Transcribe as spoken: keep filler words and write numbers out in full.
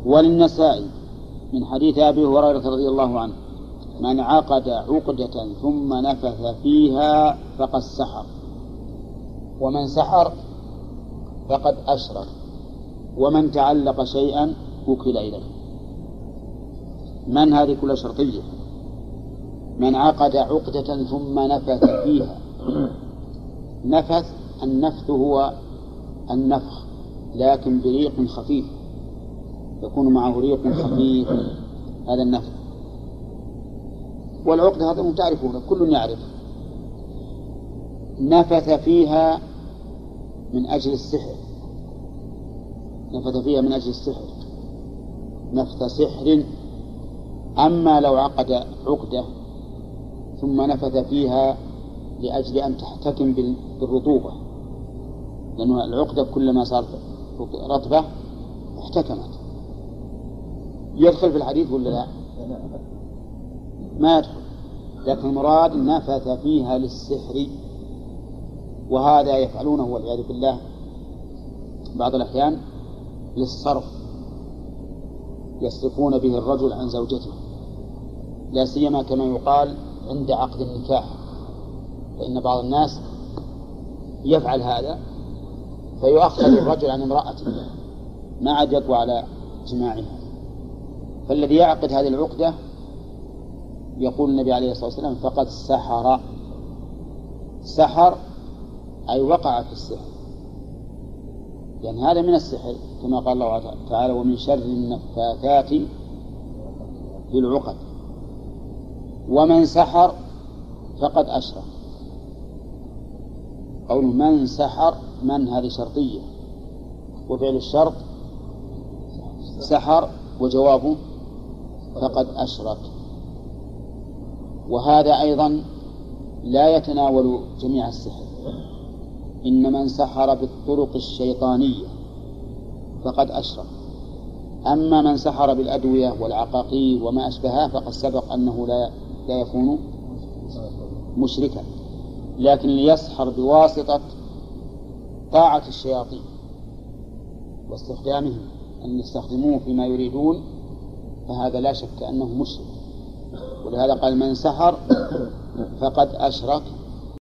وللنسائي من حديث أبي هريرة رضي الله عنه: من عقد عقدة ثم نفث فيها فقد سحر، ومن سحر فقد أشرك، ومن تعلق شيئا وكل إليه. من هذه كل شرطية؟ من عقد عقدة ثم نفث فيها. نفث، النفث هو النفخ لكن بريق خفيف، يكون معه ريق خفيف، هذا النفث. والعقدة هذا تعرفونه، كل يعرف. نفث فيها من أجل السحر، نفث فيها من أجل السحر، نفث سحر. أما لو عقد عقدة ثم نفث فيها لأجل أن تحتكم بالرطوبة، لأن العقدة كلما صارت رطبة احتكمت، يدخل في الحديث ولا لا؟ ما يدخل. لكن المراد نفث فيها للسحر، وهذا يفعلونه والعياذ بالله بعض الأحيان للصرف، يصرفون به الرجل عن زوجته، لا سيما كما يقال عند عقد النكاح، فإن بعض الناس يفعل هذا فيؤخر الرجل عن امرأته ما عاد يقوى على جماعها. فالذي يعقد هذه العقدة يقول النبي عليه الصلاة والسلام فقد سحر. سحر أي وقع في السحر، يعني هذا من السحر كما قال الله تعالى: ومن شر النفاثات في العقد. ومن سحر فقد أشرك. قول من سحر، من هذه شرطية، وفعل الشرط سحر، وجوابه فقد أشرك. وهذا أيضا لا يتناول جميع السحر، إن من سحر بالطرق الشيطانية فقد أشرك. أما من سحر بالأدوية والعقاقير وما أشبهها فقد سبق أنه لا لا يكون مشركا، لكن ليسحر بواسطة طاعة الشياطين واستخدامهم أن يستخدموه فيما يريدون، فهذا لا شك أنه مشرك. ولهذا قال من سحر فقد أشرك،